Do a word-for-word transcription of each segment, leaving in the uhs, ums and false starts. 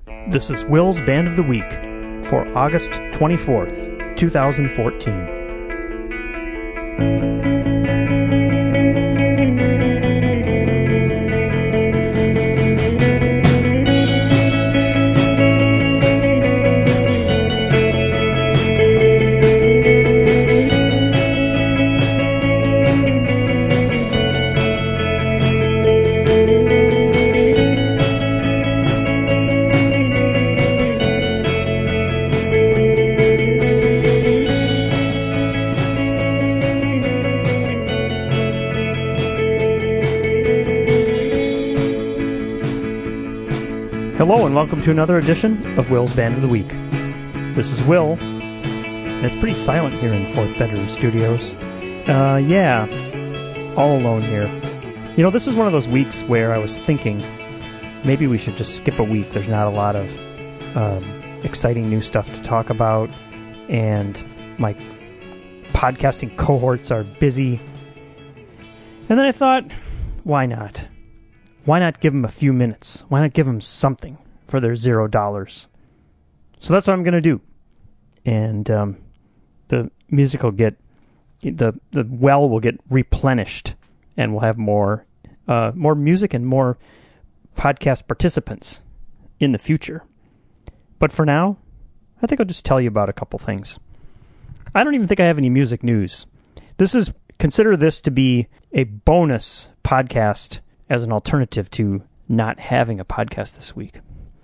This is Will's Band of the Week for August twenty-fourth, twenty fourteen. Hello and welcome to another edition of Will's Band of the Week. This is Will, and it's pretty silent here in Fourth Bedroom Studios. Uh, yeah, all alone here. You know, this is one of those weeks where I was thinking maybe we should just skip a week. There's not a lot of um, exciting new stuff to talk about, and my podcasting cohorts are busy. And then I thought, why not? Why not give them a few minutes? Why not give them something for their zero dollars? So that's what I'm going to do. And um, the music will get, the the well will get replenished, and we'll have more uh, more music and more podcast participants in the future. But for now, I think I'll just tell you about a couple things. I don't even think I have any music news. This is, consider this to be a bonus podcast as an alternative to not having a podcast this week.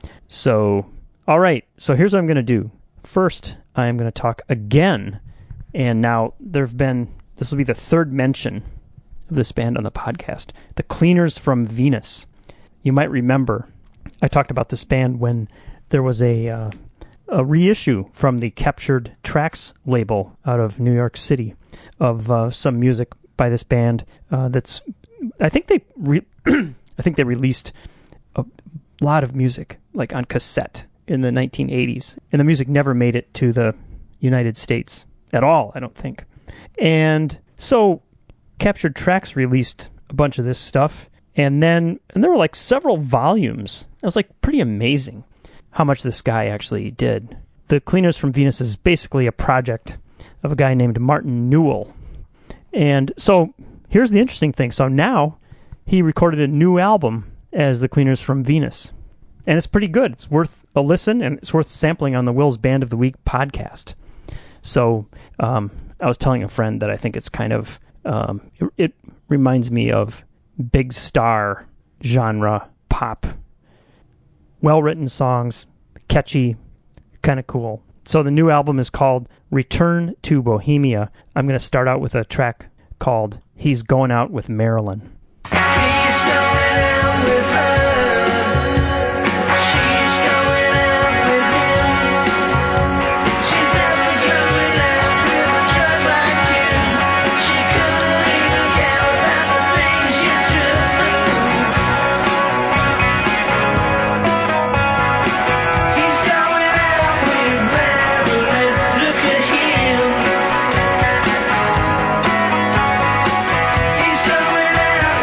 So, all right. So here's what I'm going to do. First, I'm going to talk again. And now there have been, this will be the third mention of this band on the podcast, The Cleaners from Venus. You might remember I talked about this band when there was a, uh, a reissue from the Captured Tracks label out of New York City of uh, some music by this band uh, that's, I think they re- I think they released a lot of music like on cassette in the nineteen eighties, and the music never made it to the United States at all, I don't think. And so Captured Tracks released a bunch of this stuff, and then and there were like several volumes. It was like pretty amazing how much this guy actually did. The Cleaners from Venus is basically a project of a guy named Martin Newell. And so here's the interesting thing. So now he recorded a new album as The Cleaners from Venus. And it's pretty good. It's worth a listen, and it's worth sampling on the Will's Band of the Week podcast. So um, I was telling a friend that I think it's kind of, um, it, it reminds me of big star genre pop. Well-written songs, catchy, kind of cool. So the new album is called Return to Bohemia. I'm going to start out with a track called He's Going Out with Marilyn. He's going out with her. She's going out with him. She's never going out with a drug like him. She couldn't even care about the things you took me. He's going out with Marilyn. Look at him. He's going out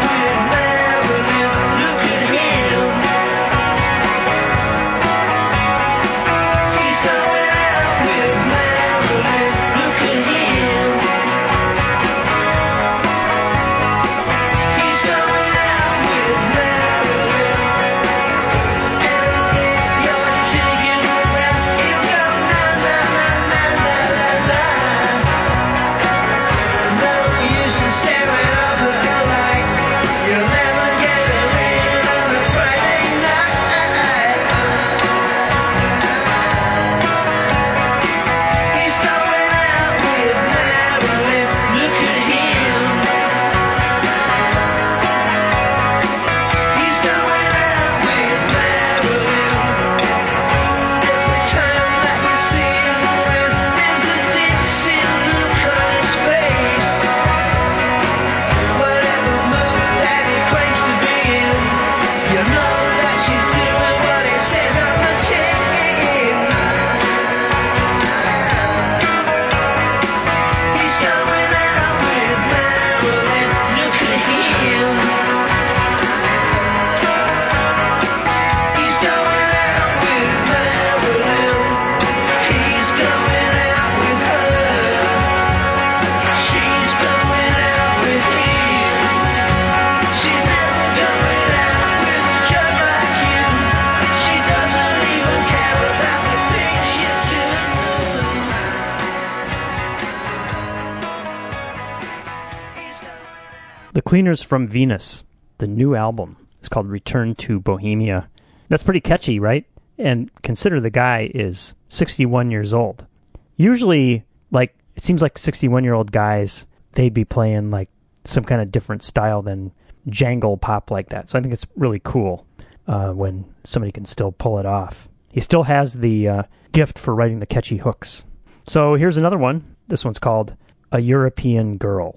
Cleaners from Venus, the new album. It's called Return to Bohemia. That's pretty catchy, right? And consider the guy is sixty-one years old. Usually, like, it seems like sixty-one-year-old guys, they'd be playing, like, some kind of different style than jangle pop like that. So I think it's really cool uh, when somebody can still pull it off. He still has the uh, gift for writing the catchy hooks. So here's another one. This one's called A European Girl.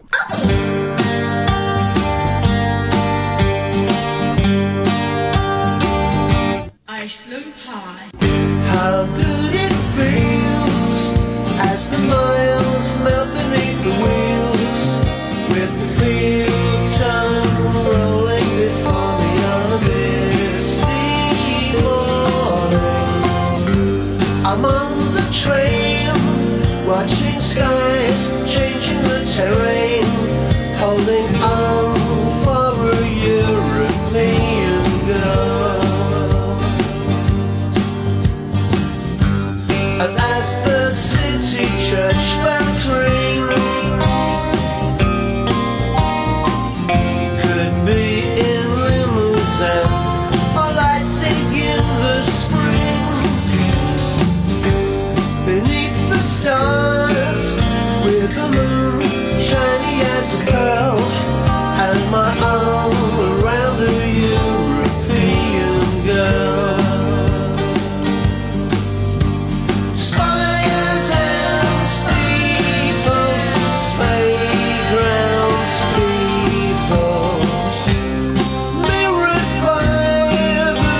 Iceland pie. How good it feels as the miles melt beneath the wheels, with the field sun rolling before me on a misty morning. I'm on the train, watching skies, changing the terrain, holding on for a European girl. And as the city church bells ring, could be in Limousin or Leipzig in the spring, beneath the stars with the moon shiny as a pearl, and my arm around a European girl. Spires and steeples, spade grounds people, mirrored by the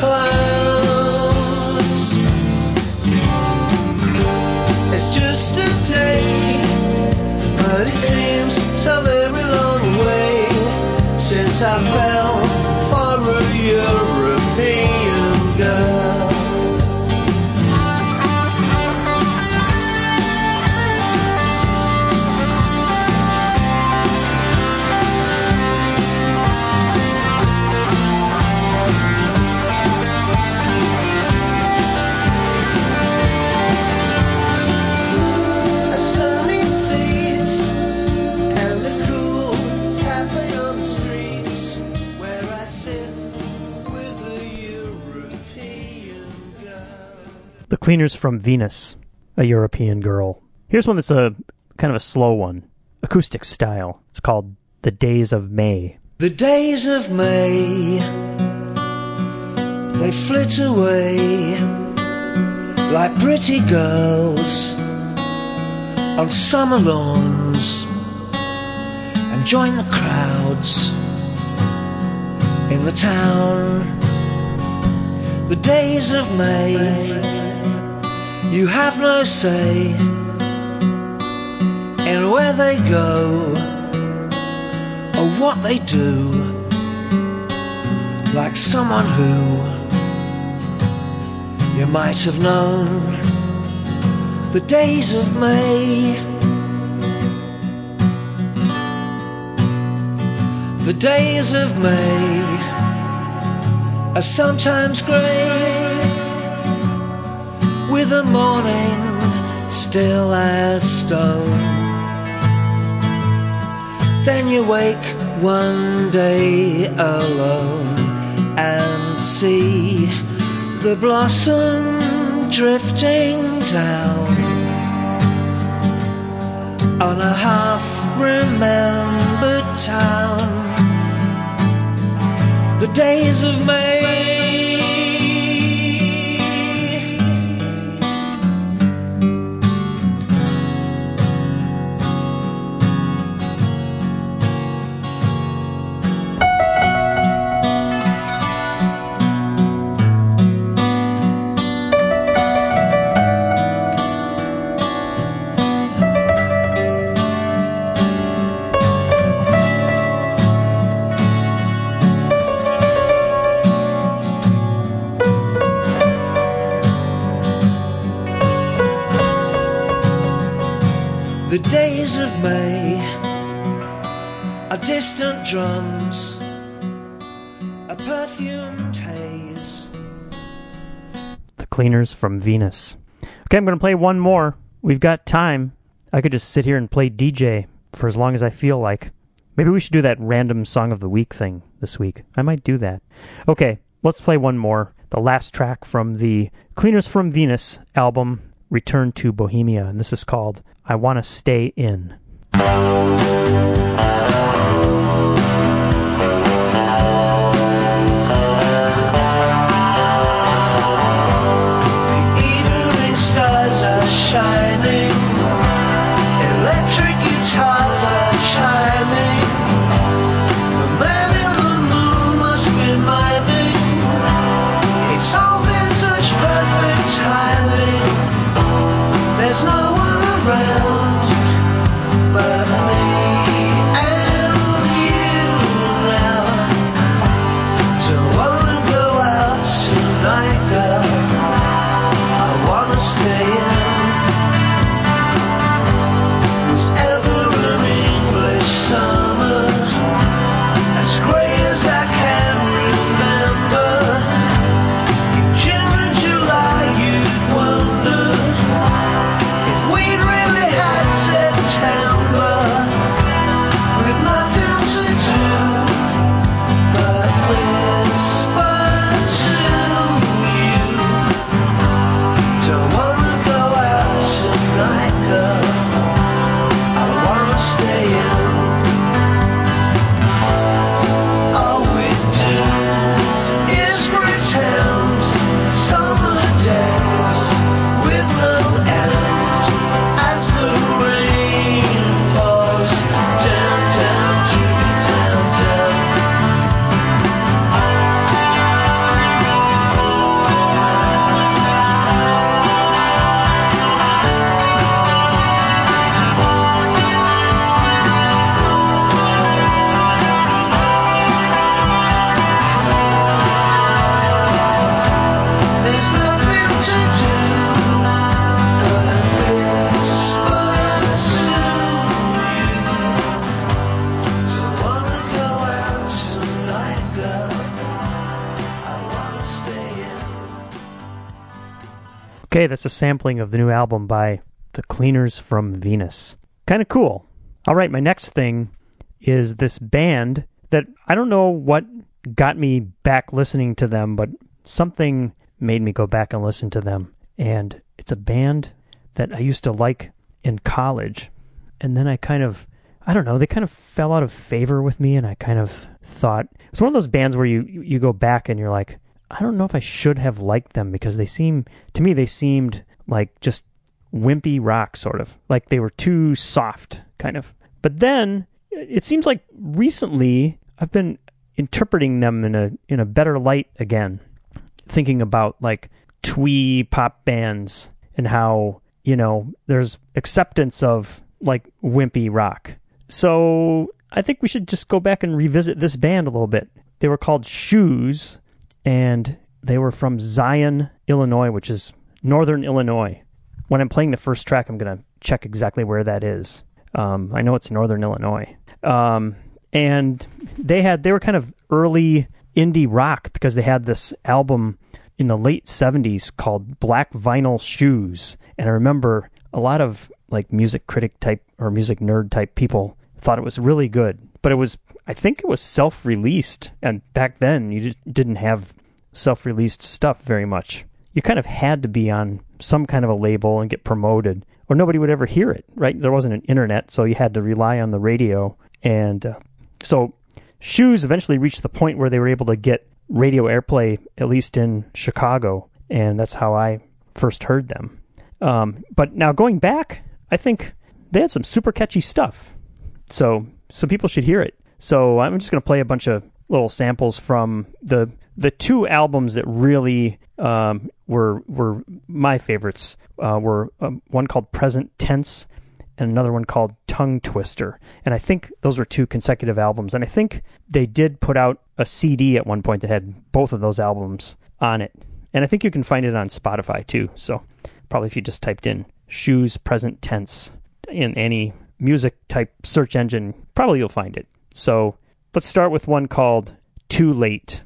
clouds. It's just a day, but it seems so very long away since I fell for a European girl. A sunny seat and a cool cafe on the streets, where I sit with a European girl. The Cleaners from Venus, A European Girl. Here's one that's a kind of a slow one, acoustic style. It's called The Days of May. The days of May, they flit away like pretty girls on summer lawns, and join the crowds in the town. The days of May, you have no say in where they go or what they do, like someone who you might have known. The days of May, the days of May are sometimes grey, with the morning still as stone. Then you wake one day alone and see the blossom drifting down on a half-remembered town. The days of May, the days of May are distant drums, a perfumed haze. The Cleaners from Venus. Okay, I'm going to play one more. We've got time. I could just sit here and play D J for as long as I feel like. Maybe we should do that random song of the week thing this week. I might do that. Okay, let's play one more. The last track from the Cleaners from Venus album, Return to Bohemia. And this is called I Wanna Stay In. Evening stars are shining, electric guitars are chiming. The man in the moon must be miming. It's all been such perfect timing. There's no one around but me and you now. Don't wanna go out tonight, girl. I wanna stay in. Was ever an English summer as grey as I can remember? In June and July you'd wonder if we'd really had September, with nothing to do but whisper to you. Don't wanna go out tonight, girl. I wanna stay in. All we do is pretend summer days with no end as the rain falls down, down, down, down. There's nothing to do but whisper to you. Don't wanna go out tonight, girl. I wanna stay in. Okay, that's a sampling of the new album by The Cleaners from Venus. Kind of cool. All right, my next thing is this band that I don't know what got me back listening to them, but something made me go back and listen to them. And it's a band that I used to like in college. And then I kind of, I don't know, they kind of fell out of favor with me, and I kind of thought, it's one of those bands where you, you go back and you're like, I don't know if I should have liked them, because they seem, to me, they seemed like just wimpy rock, sort of. Like they were too soft, kind of. But then, it seems like recently, I've been interpreting them in a in a better light again. Thinking about like twee pop bands and how, you know, there's acceptance of like wimpy rock. So I think we should just go back and revisit this band a little bit. They were called Shoes, and they were from Zion, Illinois, which is northern Illinois. When I'm playing the first track, I'm going to check exactly where that is. Um, I know it's northern Illinois. Um, and they had they were kind of early indie rock, because they had this album in the late seventies called Black Vinyl Shoes. And I remember a lot of like music critic type or music nerd type people thought it was really good. But it was, I think it was self-released. And back then, you just didn't have self-released stuff very much. You kind of had to be on some kind of a label and get promoted, or nobody would ever hear it, right? There wasn't an internet, so you had to rely on the radio. And uh, so Shoes eventually reached the point where they were able to get radio airplay, at least in Chicago, and that's how I first heard them. Um, but now going back, I think they had some super catchy stuff, so so people should hear it. So I'm just going to play a bunch of little samples from the the two albums that really um, were were my favorites. Uh, were um, one called Present Tense and another one called Tongue Twister. And I think those were two consecutive albums. And I think they did put out a C D at one point that had both of those albums on it. And I think you can find it on Spotify too. So probably if you just typed in Shoes Present Tense in any music type search engine, probably you'll find it. So let's start with one called Too Late.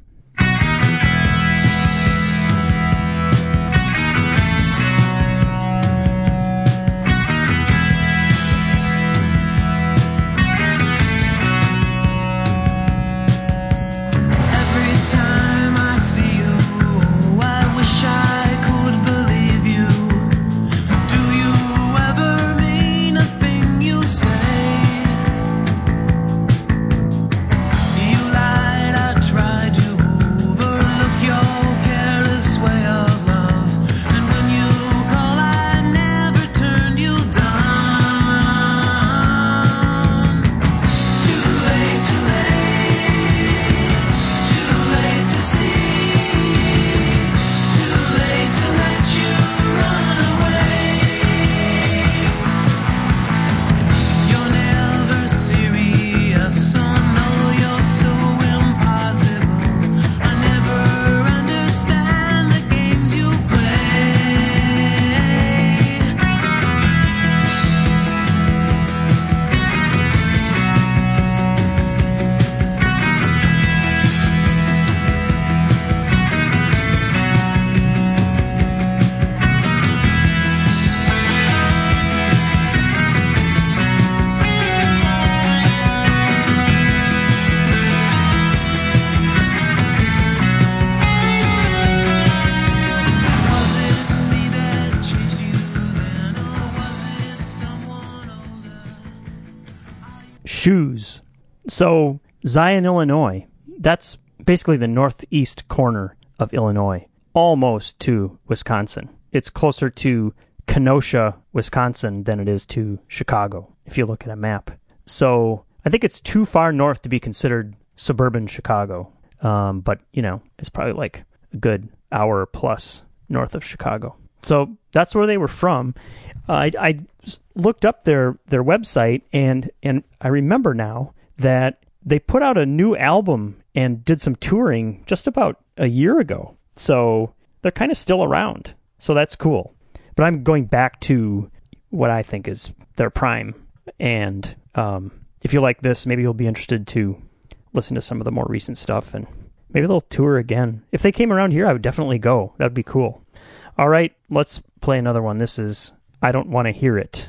shoes. So Zion, Illinois, that's basically the northeast corner of Illinois, almost to Wisconsin. It's closer to Kenosha, Wisconsin than it is to Chicago, if you look at a map. So I think it's too far north to be considered suburban Chicago. Um, but, you know, it's probably like a good hour plus north of Chicago. So that's where they were from. Uh, I, I looked up their, their website, and, and I remember now that they put out a new album and did some touring just about a year ago. So they're kind of still around. So that's cool. But I'm going back to what I think is their prime. And um, if you like this, maybe you'll be interested to listen to some of the more recent stuff, and maybe they'll tour again. If they came around here, I would definitely go. That'd be cool. All right, let's play another one. This is I Don't Want to Hear It.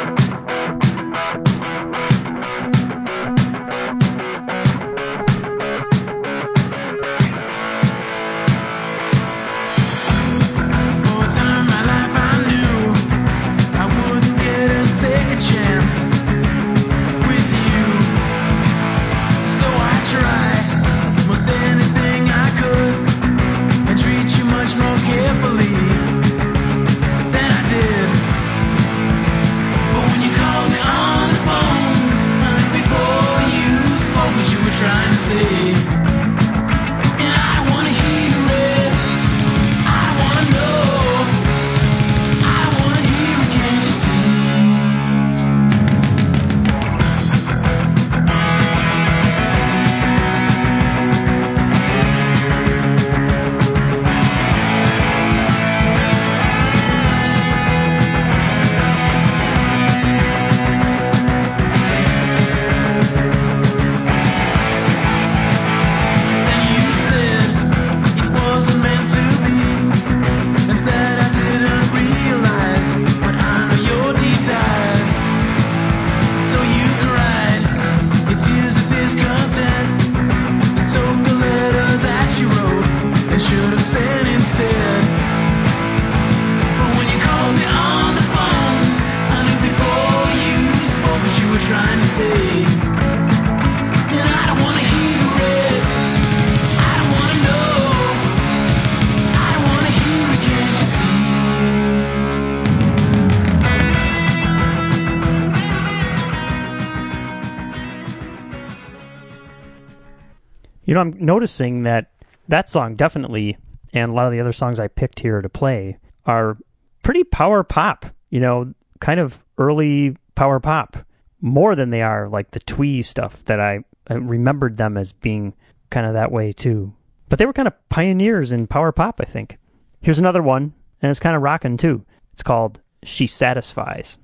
You know, I'm noticing that that song definitely, and a lot of the other songs I picked here to play, are pretty power pop, you know, kind of early power pop, more than they are like the twee stuff that I, I remembered them as being kind of that way too. But they were kind of pioneers in power pop, I think. Here's another one, and it's kind of rocking too. It's called She Satisfies.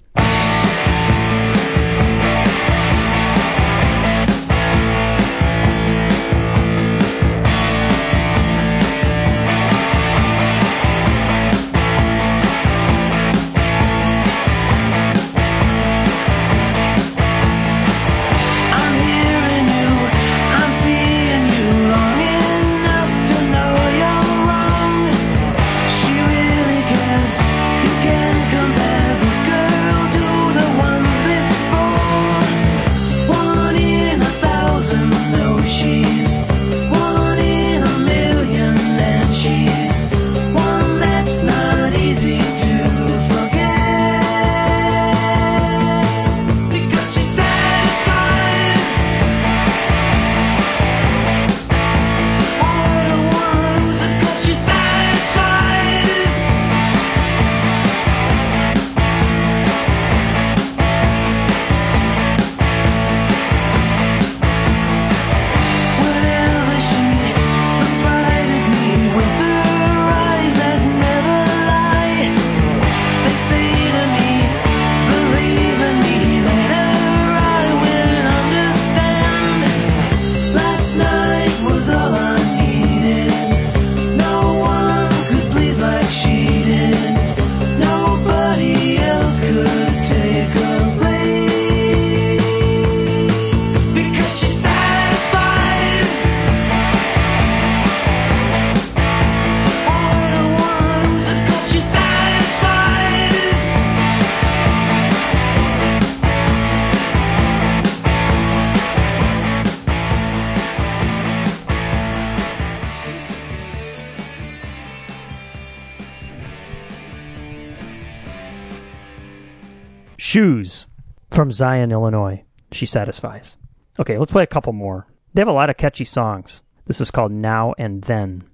She really cares. You can't compare this girl Shoes from Zion, Illinois. She satisfies. Okay, let's play a couple more. They have a lot of catchy songs. This is called Now and Then.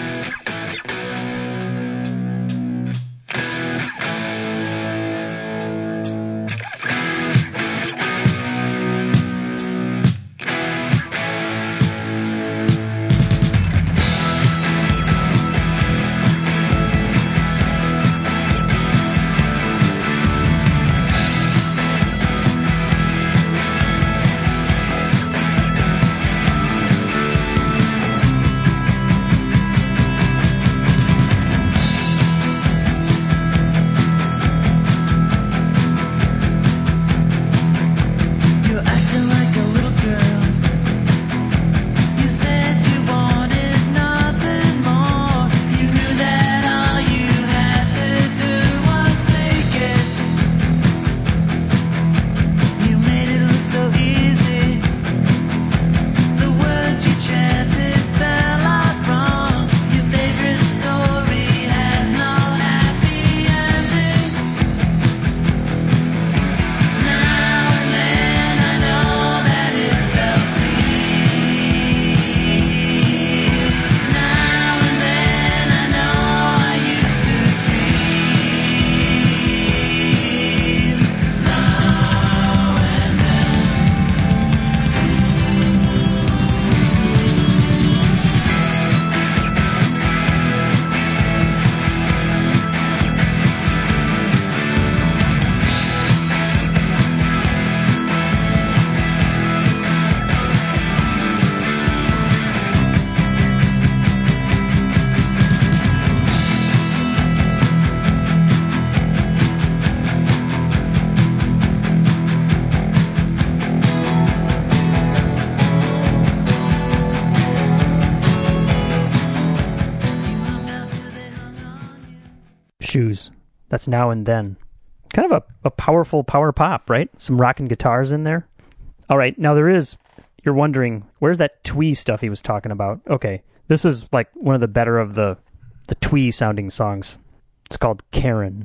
Shoes. That's Now and Then. Kind of a, a powerful power pop, right? Some rockin' guitars in there. All right, now there is, you're wondering, where's that twee stuff he was talking about? Okay, this is like one of the better of the, the twee sounding songs. It's called Karen.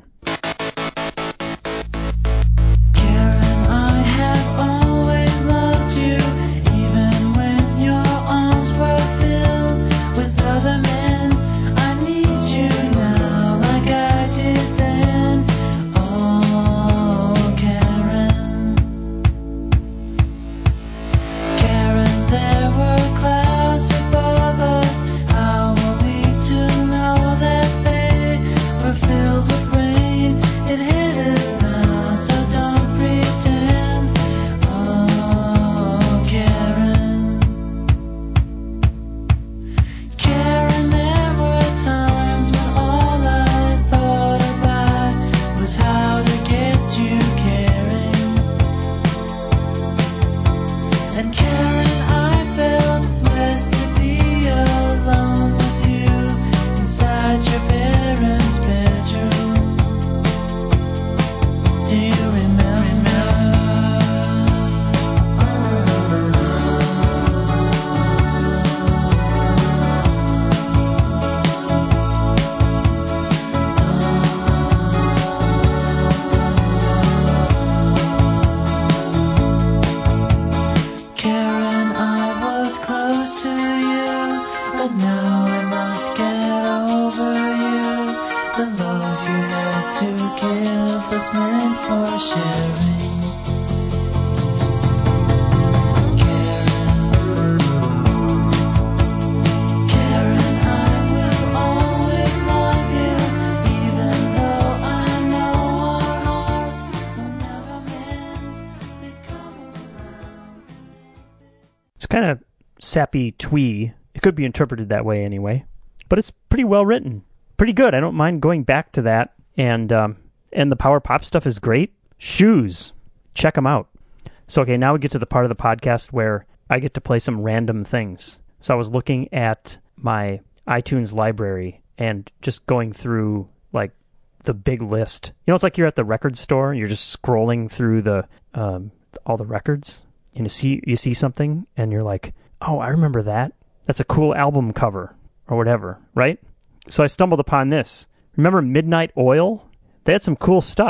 Kind of sappy twee. It could be interpreted that way anyway, but it's pretty well written, pretty good. I don't mind going back to that, and um, and the power pop stuff is great. Shoes, check them out. So okay, now we get to the part of the podcast where I get to play some random things. So I was looking at my iTunes library and just going through like the big list. You know, it's like you're at the record store and you're just scrolling through the um, all the records. And you see you see something, and you're like, oh, I remember that. That's a cool album cover, or whatever, right? So I stumbled upon this. Remember Midnight Oil? They had some cool stuff.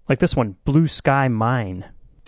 Like this one, Blue Sky Mine.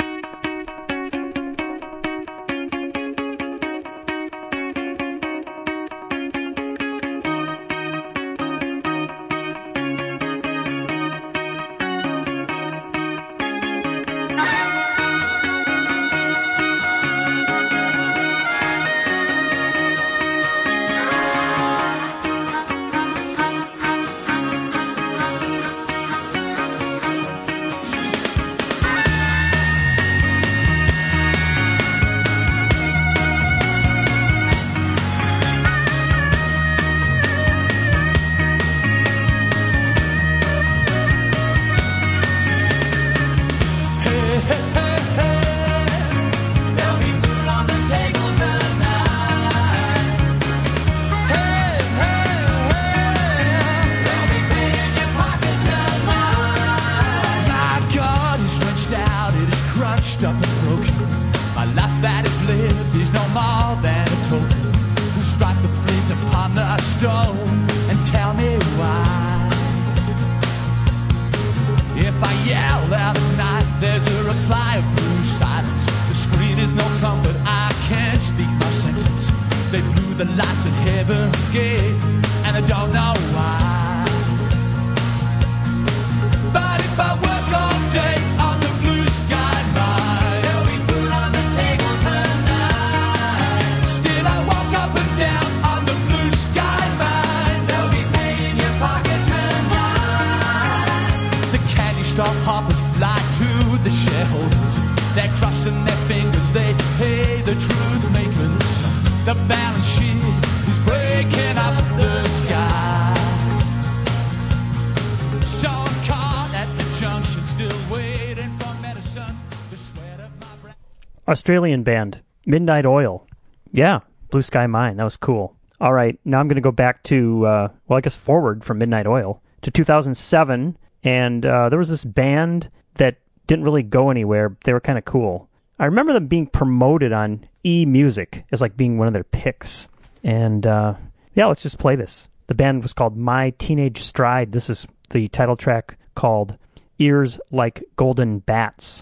Australian band, Midnight Oil. Yeah, Blue Sky Mine. That was cool. All right, now I'm going to go back to, uh, well, I guess forward from Midnight Oil to two thousand seven, and uh, there was this band that didn't really go anywhere. They were kind of cool. I remember them being promoted on E-Music as like being one of their picks. And uh, yeah, let's just play this. The band was called My Teenage Stride. This is the title track called Ears Like Golden Bats.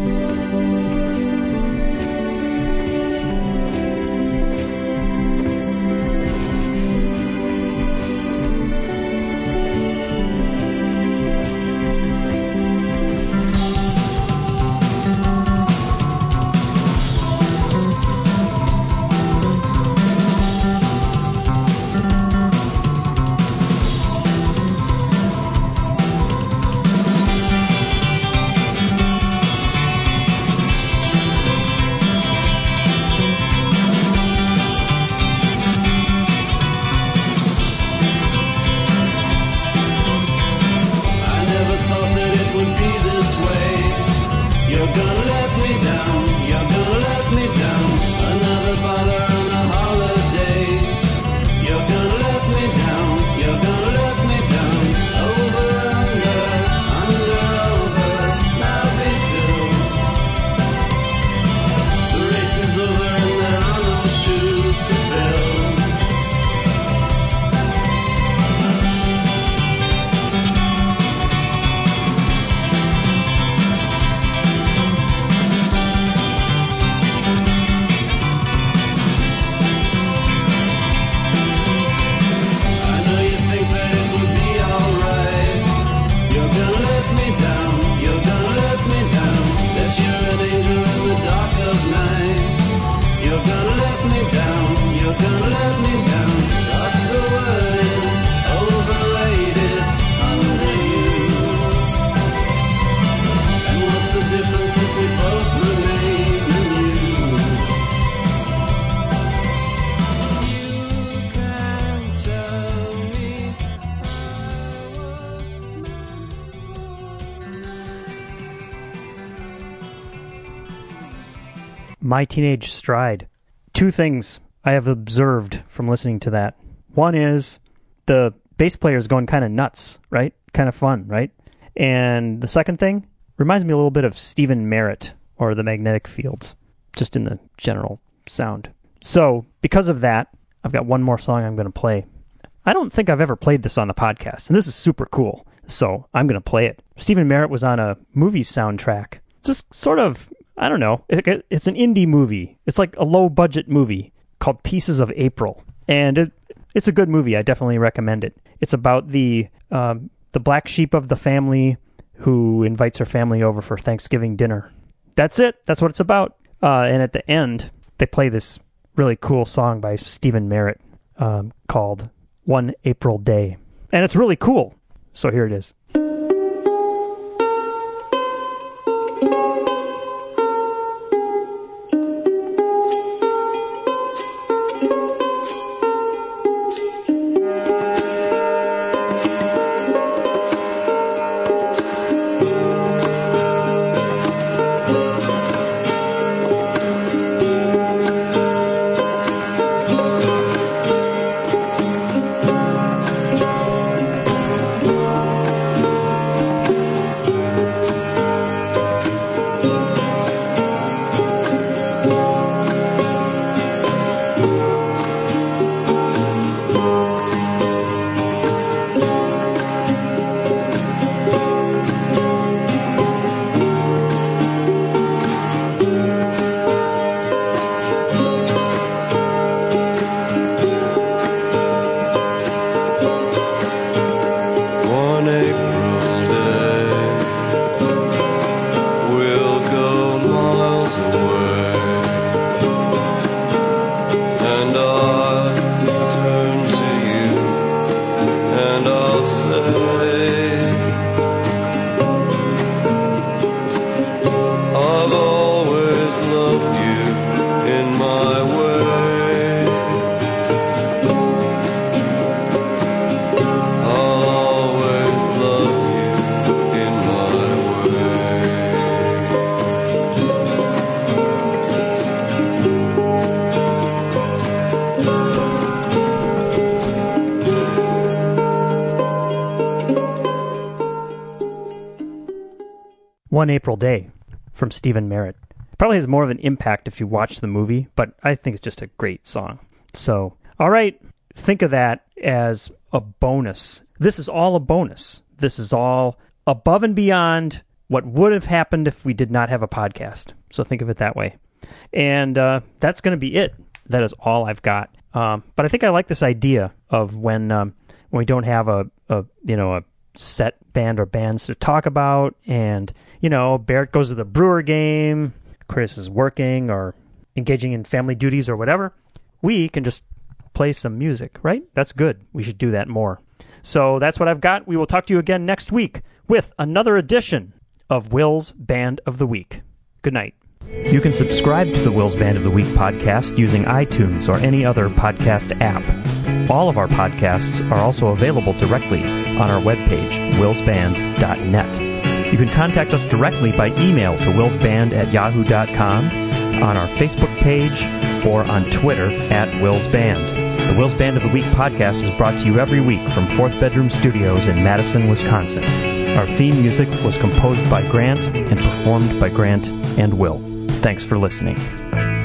My Teenage Stride. Two things I have observed from listening to that. One is the bass player is going kind of nuts, right? Kind of fun, right? And the second thing reminds me a little bit of Stephen Merritt or the Magnetic Fields, just in the general sound. So because of that, I've got one more song I'm going to play. I don't think I've ever played this on the podcast, and this is super cool. so I'm going to play it. Stephen Merritt was on a movie soundtrack. It's just sort of, I don't know, it, it, it's an indie movie. It's like a low-budget movie called Pieces of April, and it, it's a good movie. I definitely recommend it. It's about the um, the black sheep of the family who invites her family over for Thanksgiving dinner. That's it. That's what it's about. Uh, and at the end, they play this really cool song by Stephen Merritt um, called One April Day. And it's really cool. So here it is. One April Day from Stephen Merritt. Probably has more of an impact if you watch the movie, but I think it's just a great song. So, all right, think of that as a bonus. This is all a bonus. This is all above and beyond what would have happened if we did not have a podcast. So think of it that way. And uh, that's going to be it. That is all I've got. Um, but I think I like this idea of when um, when we don't have a, a you know a set band or bands to talk about, and you know Barrett goes to the Brewer game, Chris is working or engaging in family duties or whatever. We can just play some music, right? That's good. We should do that more. So that's what I've got. We will talk to you again next week with another edition of Will's Band of the Week. Good night. You can subscribe to the Will's Band of the Week podcast using iTunes or any other podcast app. All of our podcasts are also available directly on our webpage, wills band dot net. You can contact us directly by email to willsband at yahoo dot com, on our Facebook page, or on Twitter at willsband. The Will's Band of the Week podcast is brought to you every week from Fourth Bedroom Studios in Madison, Wisconsin. Our theme music was composed by Grant and performed by Grant and Will. Thanks for listening.